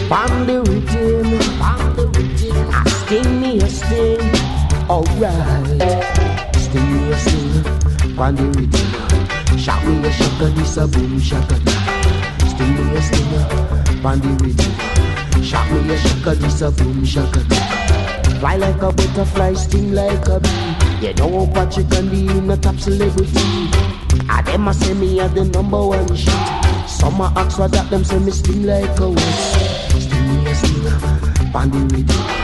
Pon the rhythm, I sting me a sting. Alright, sting me a sting. Pon the rhythm, shock me a shaka, this a boom shaka. Sting me a sting. Pon the rhythm, shock me a shaka, this a boom shaka. Fly like a butterfly, sting like a bee. You know Patrick and the top celebrity. I them a say me a the number one shit. Some a ask for that, them say me sting like a horse. Sting me a sting, pon the rhythm.